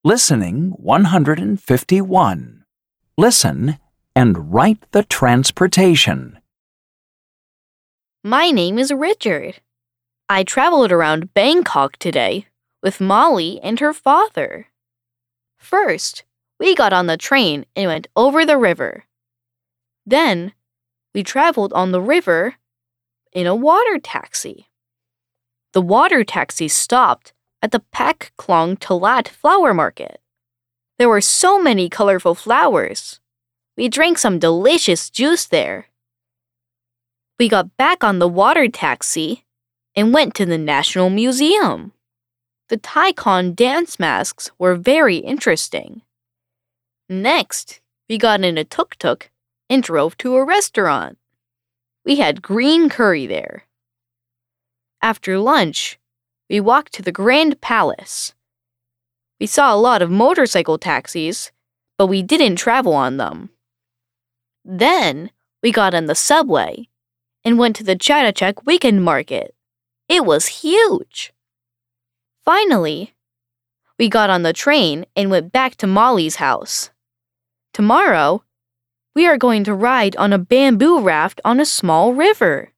Listening 151. Listen and write the transportation. My name is Richard. I traveled around Bangkok today with Molly and her father. First, we got on the train and went over the river. Then, we traveled on the river in a water taxi. The water taxi stopped at the Pak Klong Talat flower market. There were so many colorful flowers. We drank some delicious juice there. We got back on the water taxi and went to the National Museum. The Taikon dance masks were very interesting. Next, we got in a tuk-tuk and drove to a restaurant. We had green curry there. After lunch, we walked to the Grand Palace. We saw a lot of motorcycle taxis, but we didn't travel on them. Then, we got on the subway and went to the Chatuchak Weekend Market. It was huge. Finally, we got on the train and went back to Molly's house. Tomorrow, we are going to ride on a bamboo raft on a small river.